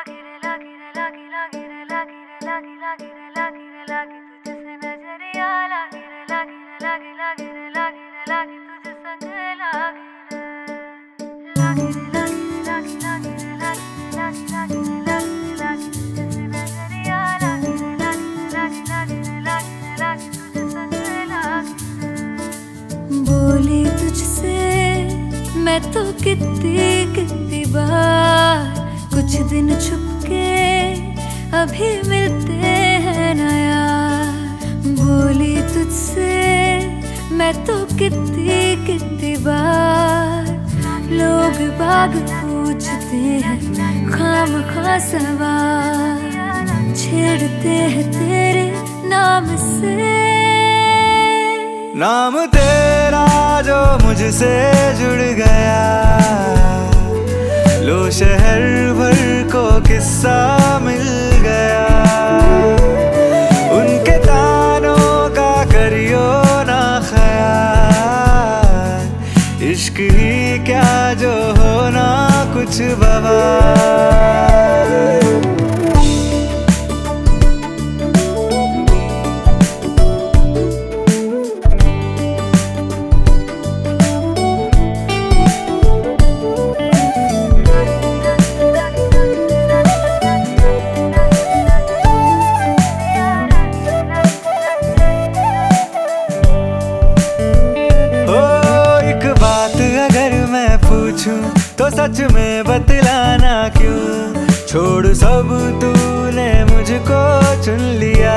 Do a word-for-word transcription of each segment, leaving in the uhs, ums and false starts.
लागी रे लागी रे लागी लागी रे लागी रे लागी लागी रे लागी रे लागी तुझसे नजरिया लागी रे लागी रे लागी लागी रे लागी रे लागी तुझे संग लागी रे लागी रे लागी लागी रे लागी लागी रे लागी रे लागी तुझसे नजरिया लागी रे लागी रे लागी लागी रे लागी रे लागी तुझे संग लागी रे। बोली तुझसे मैं तो कितनी कितनी बार कुछ दिन छुप के अभी मिलते हैं ना यार। बोली तुझसे मैं तो कितनी कितनी बार लोग बाग पूछते हैं खाम खा सवाल छेड़ते हैं तेरे नाम से। नाम तेरा जो मुझसे जुड़ गया लो शहर भर को किस्सा मिल गया। उनके तानों का करियो ना ख्याल इश्क ही क्या जो होना कुछ बवाल। तो सच में बतलाना क्यों छोड़ सब तूने मुझको चुन लिया।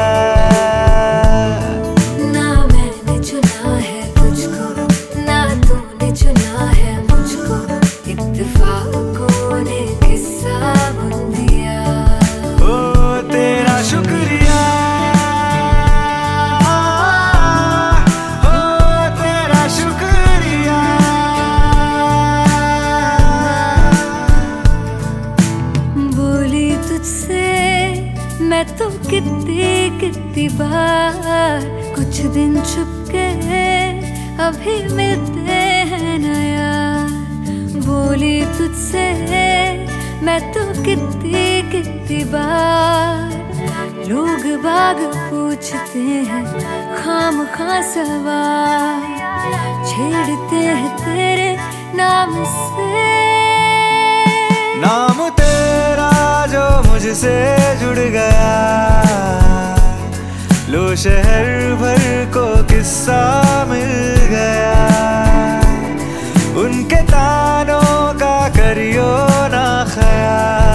ना मैंने चुना है तुझको ना तूने चुना है मुझको इत्तेफाकों ने किस्सा बुन दिया। ओ तेरा शुक्रिया ओ तेरा शुक्रिया। तुझसे मैं तो कितनी कितनी बार कुछ दिन छुप के अभी मिलते हैं ना यार। बोली तुझसे मैं तो कितनी कितनी बार लोग बाग पूछते हैं खाम खा सवाल छेड़ते हैं तेरे नाम से। नाम तेरा जो मुझसे जुड़ गया लो शहर भर को किस्सा मिल गया। उनके तानों का करियो ना ख्याल